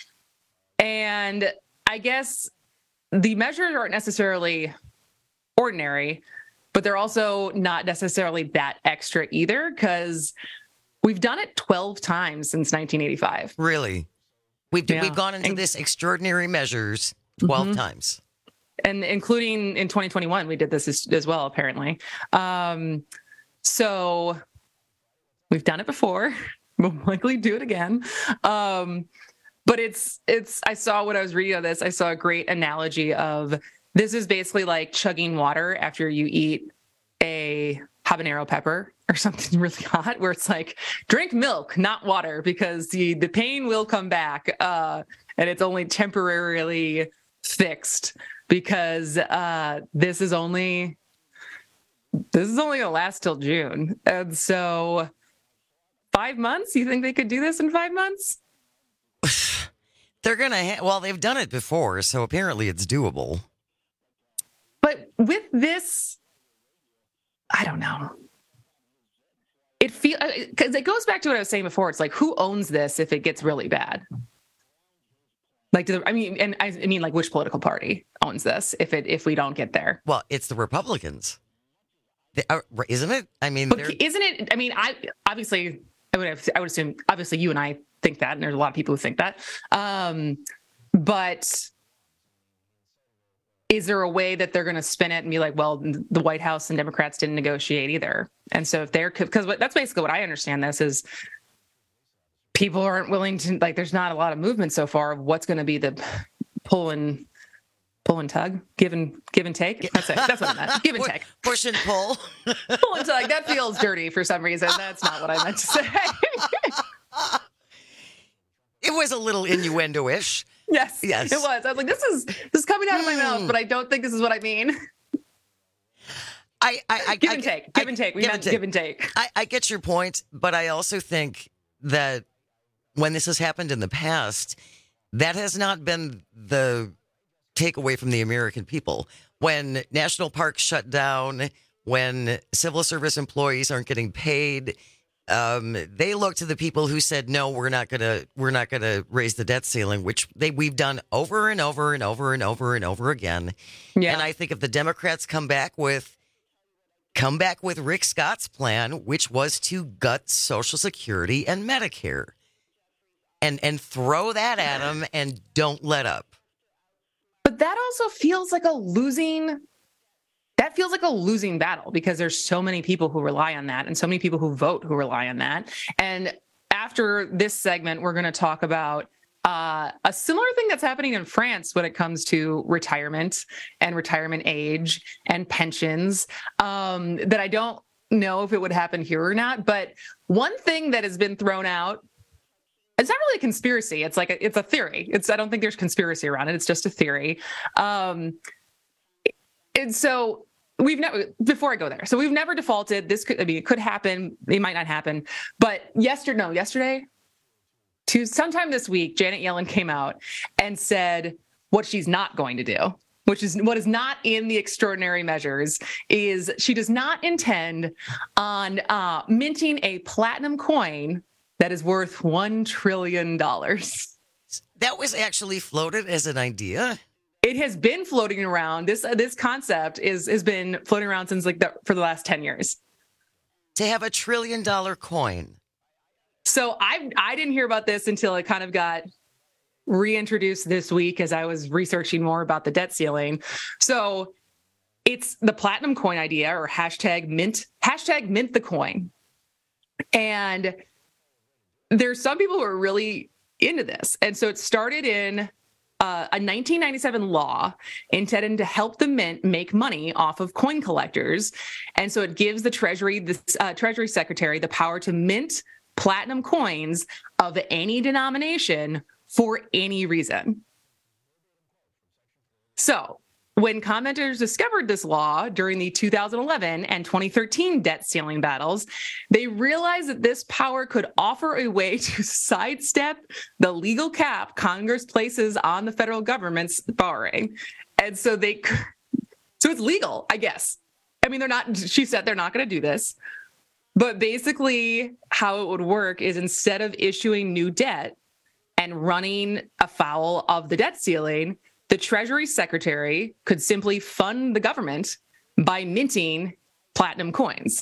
And I guess the measures aren't necessarily ordinary, but they're also not necessarily that extra either, because we've done it twelve times since nineteen eighty-five. Really? We've, yeah. we've gone into and, this extraordinary measures twelve mm-hmm. times. And including in twenty twenty-one, we did this as, as well, apparently. Um, so we've done it before. We'll likely do it again. Um, but it's, it's, I saw when I was reading on this, I saw a great analogy of this is basically like chugging water after you eat a habanero pepper or something really hot, where it's like, drink milk, not water, because the, the pain will come back. Uh, and it's only temporarily fixed because uh, this is only, this is only gonna last till June. And so five months, you think they could do this in five months? They're going to, ha- well, they've done it before, so apparently it's doable. But with this, I don't know. It feel because it goes back to what I was saying before. It's like, who owns this if it gets really bad? Like, do the, I mean, and I mean, like, which political party owns this if it if we don't get there? Well, it's the Republicans, they are, isn't it? I mean, but isn't it? I mean, I obviously I would have, I would assume obviously you and I think that, and there's a lot of people who think that. Um, but is there a way that they're going to spin it and be like, well, the White House and Democrats didn't negotiate either? And so if they're, because that's basically what I understand this is, people aren't willing to, like, there's not a lot of movement so far of what's going to be the pull and pull and tug, give and give and take. That's it. That's what I meant. Give and take. Push and pull. Pull and tug. That feels dirty for some reason. That's not what I meant to say. It was a little innuendo-ish. Yes, yes, it was. I was like, this is this is coming out of my mouth, but I don't think this is what I mean. I, I, I give I, and take. I, give and take. We give meant and take. give and take. I, I get your point, but I also think that when this has happened in the past, that has not been the takeaway from the American people. When national parks shut down, when civil service employees aren't getting paid, um, they look to the people who said, no, we're not going to we're not going to raise the debt ceiling, which they we've done over and over and over and over and over again. Yeah. And I think if the Democrats come back with come back with Rick Scott's plan, which was to gut Social Security and Medicare, and and throw that at them and don't let up. But that also feels like a losing, that feels like a losing battle because there's so many people who rely on that and so many people who vote who rely on that. And after this segment, we're going to talk about uh, a similar thing that's happening in France when it comes to retirement and retirement age and pensions um, that I don't know if it would happen here or not. But one thing that has been thrown out, it's not really a conspiracy. It's like a, it's a theory. It's I don't think there's conspiracy around it. It's just a theory. Um, and so we've never before I go there. So we've never defaulted. This could I mean it could happen. It might not happen. But yesterday, no, yesterday, to sometime this week, Janet Yellen came out and said what she's not going to do, which is what is not in the extraordinary measures, is she does not intend on uh, minting a platinum coin that is worth one trillion dollars. That was actually floated as an idea. It has been floating around. This uh, this concept is has been floating around since like the, for the last ten years. To have a trillion dollar coin. So I I didn't hear about this until it kind of got reintroduced this week as I was researching more about the debt ceiling. So it's the platinum coin idea, or hashtag mint, hashtag mint the coin. And there's some people who are really into this. And so it started in uh, a nineteen ninety-seven law intended to help the mint make money off of coin collectors. And so it gives the Treasury, the uh, Treasury Secretary, the power to mint platinum coins of any denomination for any reason. So when commenters discovered this law during the two thousand eleven and twenty thirteen debt ceiling battles, they realized that this power could offer a way to sidestep the legal cap Congress places on the federal government's borrowing. And so they, so it's legal, I guess. I mean, they're not, she said they're not going to do this. But basically how it would work is, instead of issuing new debt and running afoul of the debt ceiling, the Treasury Secretary could simply fund the government by minting platinum coins.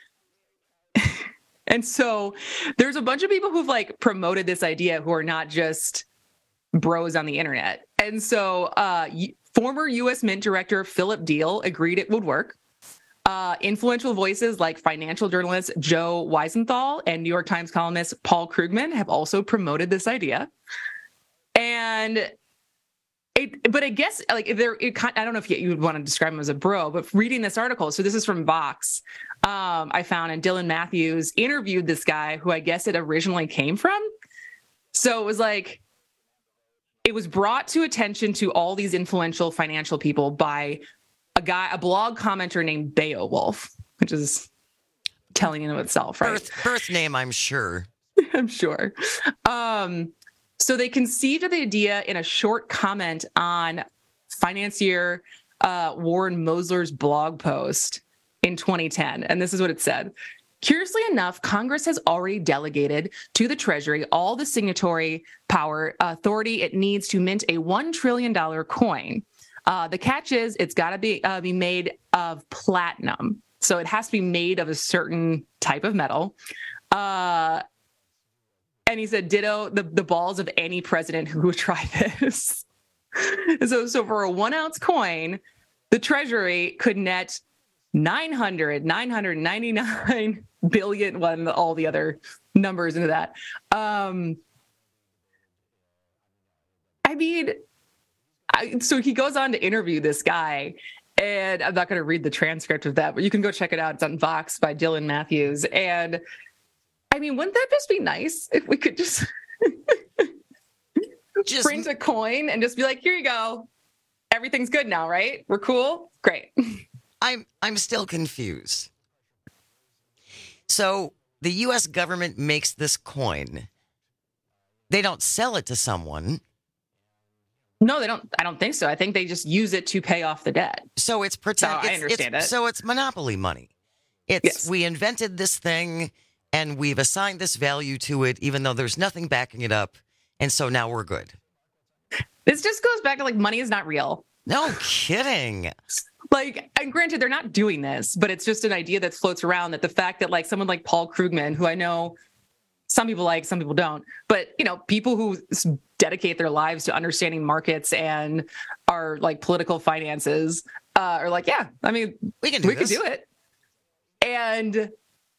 And so there's a bunch of people who've like promoted this idea who are not just bros on the internet. And so uh, former U S Mint Director Philip Deal agreed it would work. Uh, influential voices like financial journalist Joe Weisenthal and New York Times columnist Paul Krugman have also promoted this idea. And It, but I guess, like, if there, it, I don't know if you, you would want to describe him as a bro, but reading this article, so this is from Vox, um, I found, and Dylan Matthews interviewed this guy who I guess it originally came from. So it was like, it was brought to attention to all these influential financial people by a guy, a blog commenter named Beowulf, which is telling in of itself, right? Birth, birth name, I'm sure. I'm sure. Um, So they conceived of the idea in a short comment on financier uh, Warren Mosler's blog post in twenty ten. And this is what it said. Curiously enough, Congress has already delegated to the Treasury all the signatory power authority it needs to mint a one trillion dollars coin. Uh, the catch is it's got to be uh, be made of platinum. So it has to be made of a certain type of metal. Uh And he said, ditto the, the balls of any president who would try this. so, so for a one ounce coin, the Treasury could net nine hundred, nine hundred ninety-nine billion, well, all the other numbers into that. Um, I mean, I, so he goes on to interview this guy, and I'm not going to read the transcript of that, but you can go check it out. It's on Vox by Dylan Matthews. And I mean, wouldn't that just be nice if we could just, just print a coin and just be like, here you go. Everything's good now, right? We're cool. Great. I'm I'm still confused. So the U S government makes this coin. They don't sell it to someone. No, they don't. I don't think so. I think they just use it to pay off the debt. So it's pretend. So it's, I understand it's, it. So it's monopoly money. It's yes. We invented this thing and we've assigned this value to it, even though there's nothing backing it up. And so now we're good. This just goes back to like money is not real. No kidding. Like, and granted, they're not doing this, but it's just an idea that floats around that the fact that like someone like Paul Krugman, who I know some people like, some people don't, but you know, people who dedicate their lives to understanding markets and are like political finances uh, are like, yeah, I mean, we can do we this. can do it. And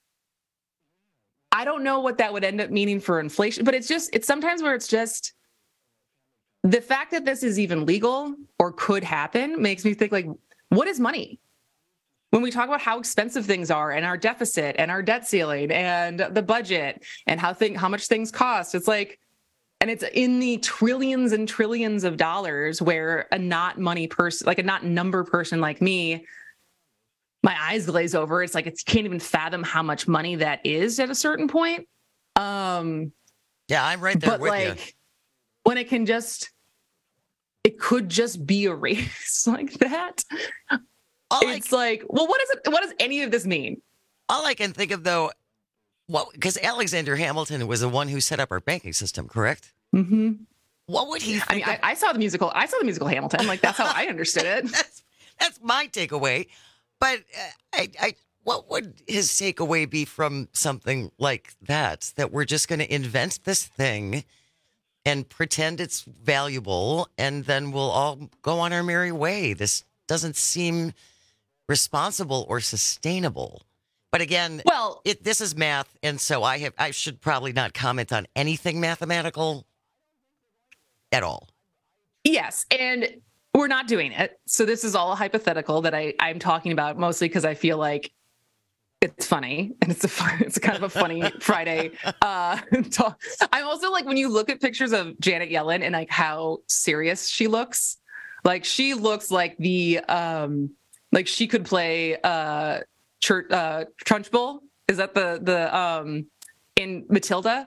I don't know what that would end up meaning for inflation, but it's just, it's sometimes where it's just the fact that this is even legal or could happen makes me think like, what is money? When we talk about how expensive things are and our deficit and our debt ceiling and the budget and how thing, how much things cost, it's like, and it's in the trillions and trillions of dollars where a not money person, like a not number person like me, my eyes glaze over. It's like, it's, you can't even fathom how much money that is at a certain point. Um, yeah, I'm right there but with like, you. When it can just, it could just be erased like that. All it's I, like, well, what is it? What does any of this mean? All I can think of, though, well, because Alexander Hamilton was the one who set up our banking system, correct? Mm-hmm. What would he? I mean, I, I saw the musical. I saw the musical Hamilton. Like that's how I understood it. that's that's my takeaway. But uh, I, I, what would his takeaway be from something like that? That we're just going to invent this thing and pretend it's valuable, and then we'll all go on our merry way. This doesn't seem responsible or sustainable. But again, well, it, this is math, and so I have I should probably not comment on anything mathematical at all. Yes, and we're not doing it. So this is all a hypothetical that I, I'm talking about mostly because I feel like it's funny and it's a fun, it's kind of a funny Friday uh, talk. I'm also like, when you look at pictures of Janet Yellen and like how serious she looks, like she looks like the um, like she could play uh, church, uh, Trunchbull. Is that the the um, in Matilda?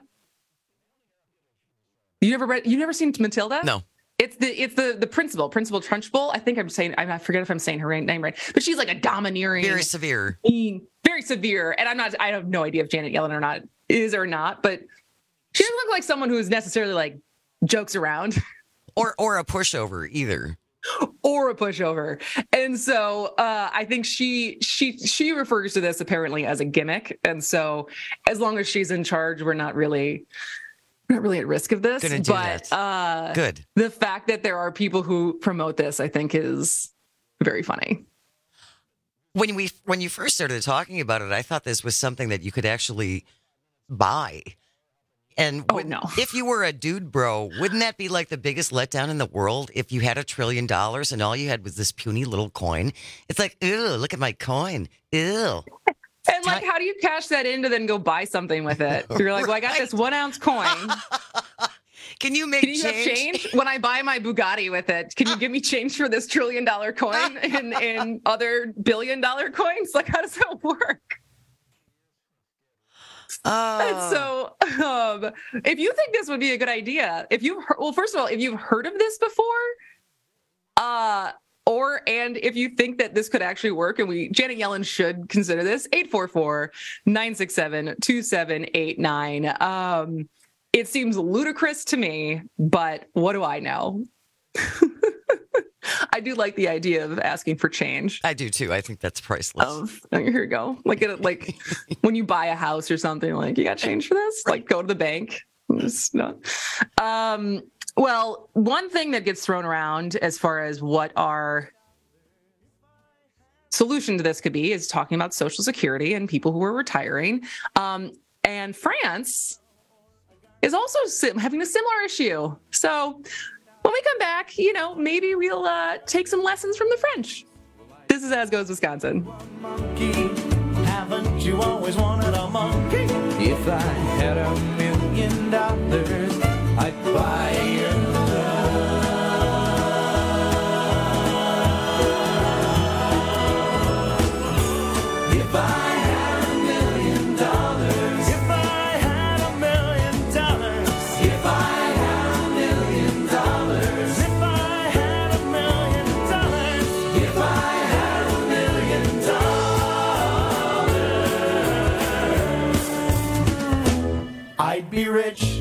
You never read? You never seen Matilda? No. It's the it's the the principal, Principal Trunchbull. I think I'm saying I forget if I'm saying her name right, but she's like a domineering, very severe, mean, very severe. And I'm not. I have no idea if Janet Yellen or not is or not, but she doesn't look like someone who is necessarily like jokes around, or or a pushover either, or a pushover. And so uh, I think she she she refers to this apparently as a gimmick. And so as long as she's in charge, we're not really. Not really at risk of this, but uh, good. The fact that there are people who promote this, I think, is very funny. When we when you first started talking about it, I thought this was something that you could actually buy. And oh, when, no. if you were a dude bro, wouldn't that be like the biggest letdown in the world if you had a trillion dollars and all you had was this puny little coin? It's like, ew, look at my coin. Ew. And like, how do you cash that in to then go buy something with it? You're like, well, I got this one ounce coin. Can you make can you change? have change when I buy my Bugatti with it? Can you give me change for this trillion dollar coin and, and other billion dollar coins? Like, how does that work? Uh, and so, um, if you think this would be a good idea, if you've heard, well, first of all, if you've heard of this before, uh. Or, and if you think that this could actually work, and we, Janet Yellen should consider this, eight four four, nine six seven, two seven eight nine. Um, it seems ludicrous to me, but what do I know? I do like the idea of asking for change. I do too. I think that's priceless. Of, oh, here you go. Like, it, like when you buy a house or something, like, you got change for this? Like, go to the bank. It's not. Um, Well, one thing that gets thrown around as far as what our solution to this could be is talking about Social Security and people who are retiring. Um, and France is also sim- having a similar issue. So when we come back, you know, maybe we'll uh, take some lessons from the French. This is As Goes Wisconsin. Monkey, haven't you always wanted a monkey? If I had a million dollars, I'd buy you love. If I had a million dollars, if I had a million dollars, if I had a million dollars, if I had a million dollars, if I had a million dollars, I'd be rich.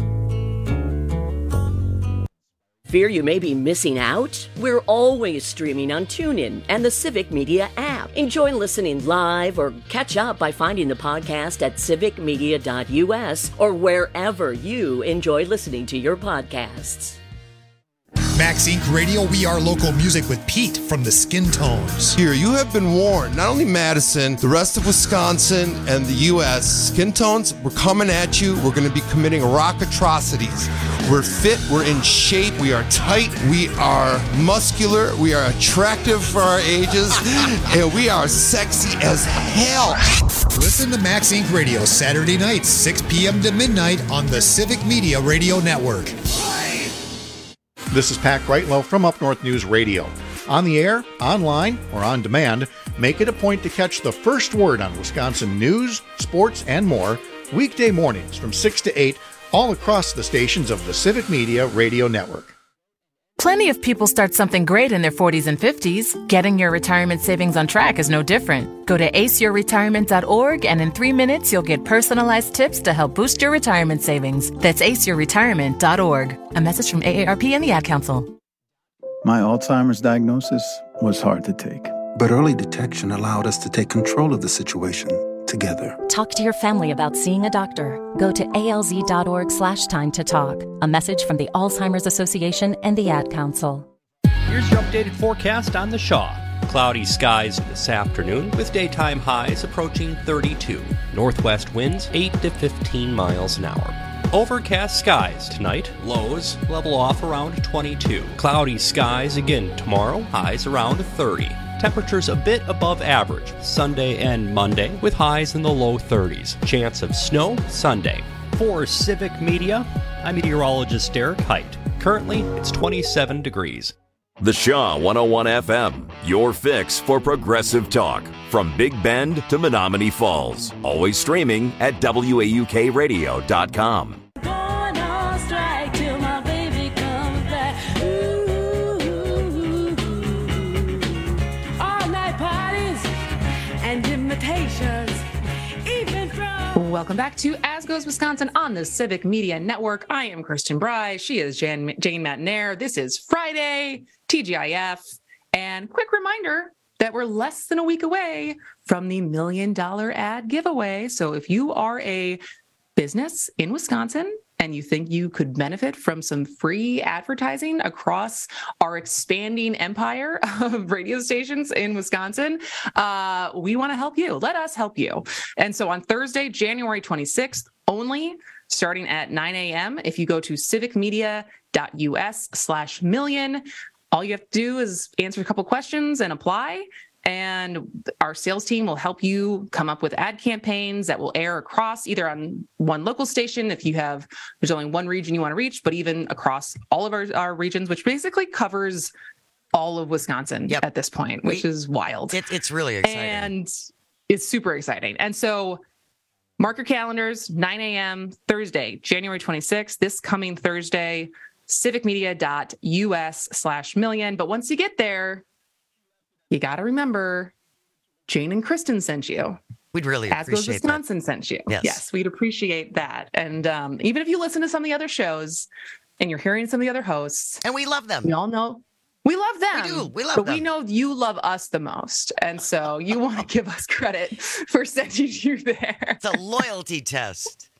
Fear you may be missing out? We're always streaming on TuneIn and the Civic Media app. Enjoy listening live or catch up by finding the podcast at civic media dot u s or wherever you enjoy listening to your podcasts. Max Incorporated. Radio, we are local music with Pete from the Skin Tones. Here, you have been warned. Not only Madison, the rest of Wisconsin and the U S Skin Tones, we're coming at you. We're going to be committing rock atrocities. We're fit. We're in shape. We are tight. We are muscular. We are attractive for our ages. And we are sexy as hell. Listen to Max Incorporated. Radio Saturday nights, six p.m. to midnight on the Civic Media Radio Network. This is Pat Greitlow from Up North News Radio. On the air, online, or on demand, make it a point to catch the first word on Wisconsin news, sports, and more weekday mornings from six to eight all across the stations of the Civic Media Radio Network. Plenty of people start something great in their forties and fifties. Getting your retirement savings on track is no different. Go to ace your retirement dot org and in three minutes you'll get personalized tips to help boost your retirement savings. That's ace your retirement dot org. A message from A A R P and the Ad Council. My Alzheimer's diagnosis was hard to take, but early detection allowed us to take control of the situation together. Talk to your family about seeing a doctor. Go to A L Z dot org slash time to talk. A message from the Alzheimer's Association and the Ad Council. Here's your updated forecast on the Shaw. Cloudy skies this afternoon with daytime highs approaching thirty-two. Northwest winds eight to fifteen miles an hour. Overcast skies tonight, lows level off around twenty-two. Cloudy skies again tomorrow, highs around thirty. Temperatures a bit above average Sunday and Monday with highs in the low thirties. Chance of snow Sunday. For Civic Media, I'm meteorologist Derek Height. Currently, it's twenty-seven degrees. The Shaw one oh one F M, your fix for progressive talk. From Big Bend to Menominee Falls. Always streaming at W A U K radio dot com. Welcome back to As Goes Wisconsin on the Civic Media Network. I am Kristen Bry. She is Jan, Jane Matinaire. This is Friday, T G I F. And quick reminder that we're less than a week away from the Million Dollar Ad Giveaway. So if you are a business in Wisconsin and you think you could benefit from some free advertising across our expanding empire of radio stations in Wisconsin, uh, we want to help you. Let us help you. And so on Thursday, January twenty-sixth, only starting at nine a.m., if you go to civicmedia.us slash million, all you have to do is answer a couple questions and apply. And our sales team will help you come up with ad campaigns that will air across either on one local station if you have, there's only one region you want to reach, but even across all of our, our regions, which basically covers all of Wisconsin yep. at this point, which we, is wild. It, it's really exciting. And it's super exciting. And so mark your calendars, nine a.m. Thursday, January twenty-sixth, this coming Thursday, civicmedia.us slash million. But once you get there, you got to remember, Jane and Kristen sent you. We'd really As Goes appreciate Wisconsin that. sent you. Yes. yes, we'd appreciate that. And um, even if you listen to some of the other shows and you're hearing some of the other hosts. And we love them. We all know. We love them. We do. We love but them. But we know you love us the most. And so you want to give us credit for sending you there. It's a loyalty test.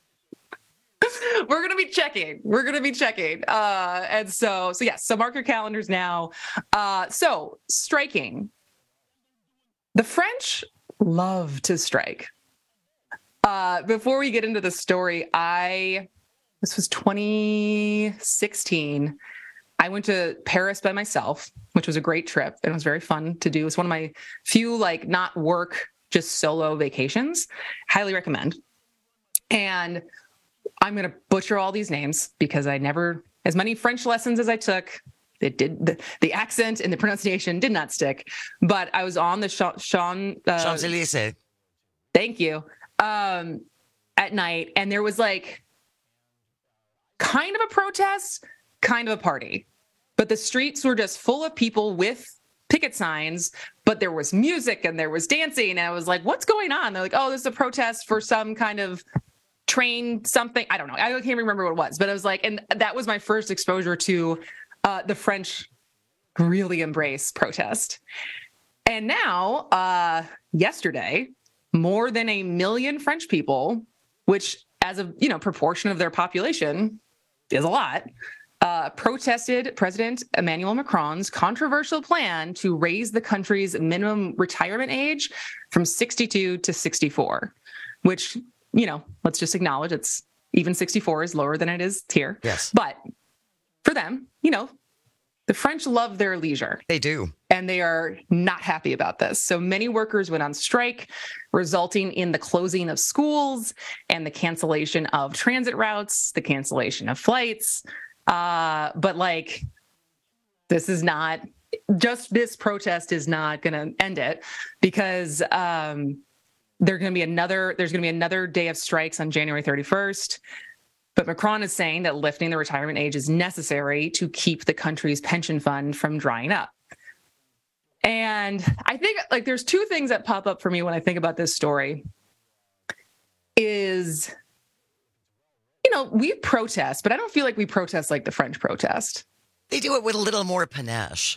We're going to be checking. We're going to be checking. Uh, and so, so yes, so mark your calendars now. Uh, so striking. The French love to strike. Uh, before we get into the story, I, this was twenty sixteen. I went to Paris by myself, which was a great trip. And it was very fun to do. It's one of my few, like, not work, just solo vacations. Highly recommend. And I'm going to butcher all these names because I never, as many French lessons as I took, it did, the, the accent and the pronunciation did not stick. But I was on the Sean, uh, Champs-Élysées. Thank you. Um, at night. And there was like kind of a protest, kind of a party. But the streets were just full of people with picket signs, but there was music and there was dancing. And I was like, what's going on? They're like, oh, this is a protest for some kind of train something. I don't know. I can't remember what it was, but I was like, and that was my first exposure to uh, the French really embrace protest. And now, uh, yesterday, more than a million French people, which as a, you know, proportion of their population is a lot, uh, protested President Emmanuel Macron's controversial plan to raise the country's minimum retirement age from sixty-two to sixty-four, which, you know, let's just acknowledge it's even sixty-four is lower than it is here. Yes. But for them, you know, the French love their leisure. They do. And they are not happy about this. So many workers went on strike, resulting in the closing of schools and the cancellation of transit routes, the cancellation of flights. Uh, but like, this is not, just this protest is not going to end it, because um, there's going to be another, there's going to be another day of strikes on January thirty-first. But Macron is saying that lifting the retirement age is necessary to keep the country's pension fund from drying up. And I think, like, there's two things that pop up for me when I think about this story is, you know, we protest, but I don't feel like we protest like the French protest. They do it with a little more panache.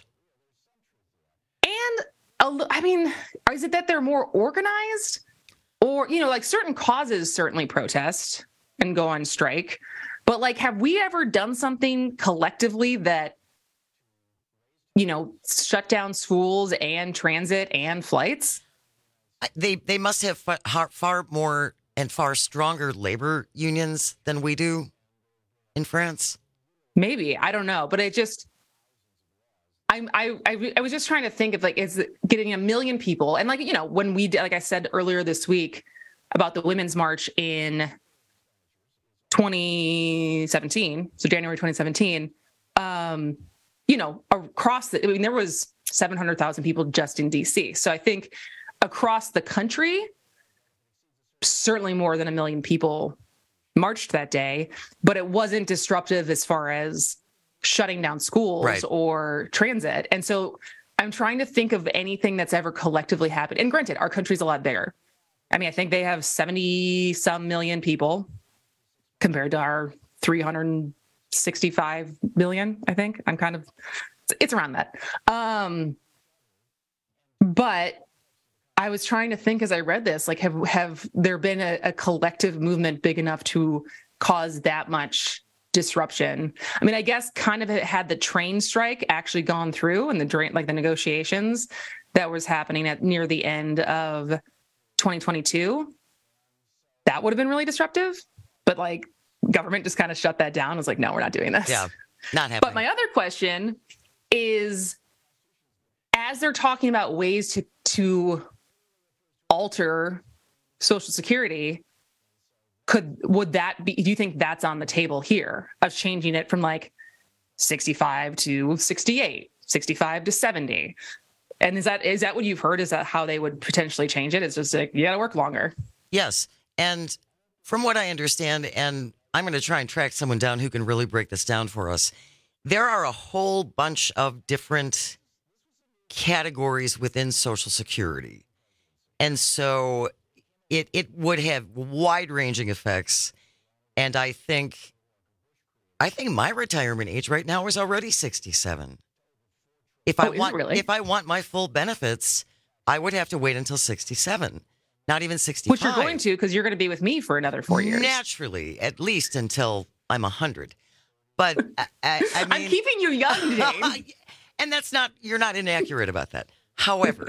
And, a, I mean, is it that they're more organized? Or, you know, like certain causes certainly protest and go on strike. But, like, have we ever done something collectively that you know, shut down schools and transit and flights? They they must have far, far more and far stronger labor unions than we do in France. Maybe. I don't know. But it just, I, I, I, I was just trying to think of like, is getting a million people. And like, you know, when we did, like I said earlier this week about the Women's March in twenty seventeen, so January twenty seventeen, um, you know, across the, I mean, there was seven hundred thousand people just in D C. So I think across the country, certainly more than a million people marched that day, but it wasn't disruptive as far as shutting down schools right. or transit. And so I'm trying to think of anything that's ever collectively happened. And granted, our country's a lot bigger. I mean, I think they have seventy some million people compared to our three hundred sixty-five million, I think. I'm kind of, it's around that. Um, but I was trying to think as I read this, like, have, have there been a, a collective movement big enough to cause that much disruption? I mean, I guess kind of had the train strike actually gone through and the like the negotiations that was happening at near the end of twenty twenty-two, that would have been really disruptive. But like government just kind of shut that down. It was like, no, we're not doing this. Yeah, not happening. But my other question is, as they're talking about ways to to alter Social Security, could would that be, do you think that's on the table here of changing it from like sixty-five to sixty-eight, sixty-five to seventy? And is that is that what you've heard? Is that how they would potentially change it? It's just like, you got to work longer. Yes. And from what I understand, and I'm going to try and track someone down who can really break this down for us, there are a whole bunch of different categories within Social Security. And so it it would have wide-ranging effects. And I think I think my retirement age right now is already sixty-seven. If I oh, want really? if I want my full benefits, I would have to wait until sixty-seven. Not even sixty-five. Which you're going to, because you're going to be with me for another four years. Naturally, at least until I'm one hundred. But I, I, I mean, I'm keeping you young, Dave. And that's not, you're not inaccurate about that. However,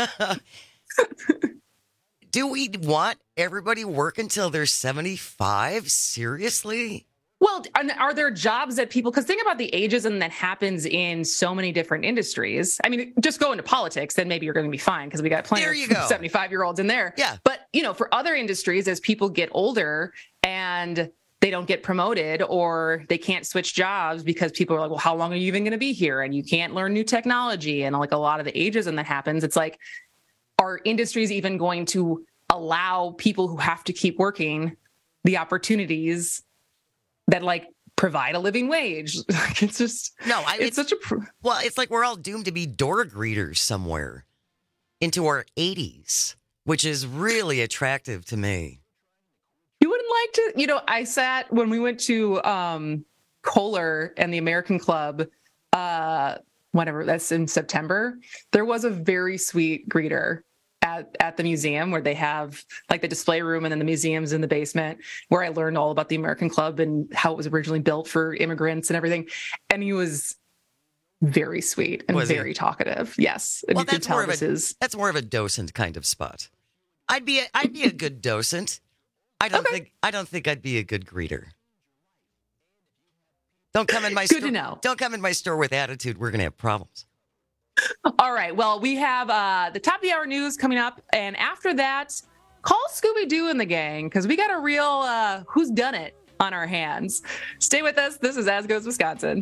do we want everybody work until they're seventy-five? Seriously? Well, are there jobs that people, because think about the ageism that happens in so many different industries. I mean, just go into politics, then maybe you're going to be fine because we got plenty of seventy-five-year-olds in there. Yeah. But, you know, for other industries, as people get older and they don't get promoted or they can't switch jobs because people are like, well, how long are you even going to be here? And you can't learn new technology. And like a lot of the ageism that happens, it's like, are industries even going to allow people who have to keep working the opportunities that like provide a living wage? It's just no. I, it's, it's such a pr- well. It's like we're all doomed to be door greeters somewhere into our eighties, which is really attractive to me. You wouldn't like to, you know. I sat when we went to um, Kohler and the American Club. Uh, whatever that's in September. There was a very sweet greeter at, at the museum where they have like the display room and then the museum's in the basement, where I learned all about the American Club and how it was originally built for immigrants and everything. And he was very sweet and Was very he? talkative. Yes. And Well, you could that's tell more of this a is that's more of a docent kind of spot. I'd be a, I'd be a good docent. I don't Okay. think I don't think I'd be a good greeter. Don't come in my Good store. to know. Don't come in my store with attitude. We're gonna have problems. All right. Well, we have uh, the top of the hour news coming up. And after that, call Scooby-Doo and the gang, because we got a real uh, who's done it on our hands. Stay with us. This is As Goes Wisconsin.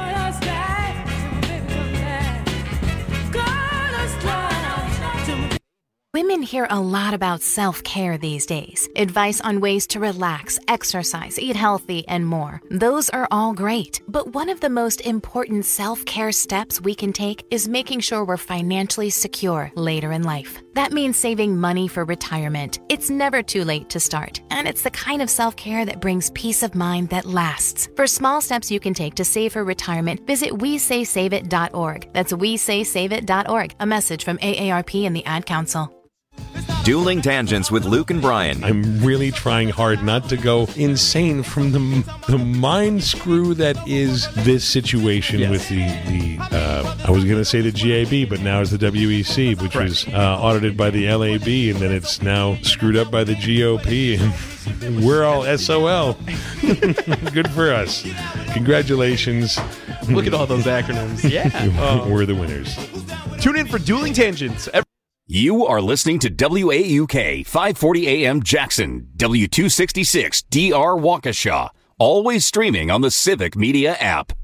Women hear a lot about self-care these days. Advice on ways to relax, exercise, eat healthy, and more. Those are all great. But one of the most important self-care steps we can take is making sure we're financially secure later in life. That means saving money for retirement. It's never too late to start. And it's the kind of self-care that brings peace of mind that lasts. For small steps you can take to save for retirement, visit we say save it dot org. That's we say save it dot org. A message from A A R P and the Ad Council. It's not Dueling Tangents with Luke and Brian. I'm really trying hard not to go insane from the the mind screw that is this situation yes. with the, the uh, I was going to say the G A B, but now it's the W E C, which right. was uh, audited by the L A B, and then it's now screwed up by the G O P, and we're all S O L. Good for us. Congratulations. Look at all those acronyms. Yeah. uh, we're the winners. Tune in for Dueling Tangents. Every- You are listening to W A U K five forty A M Jackson, W two sixty-six D R Waukesha, always streaming on the Civic Media app.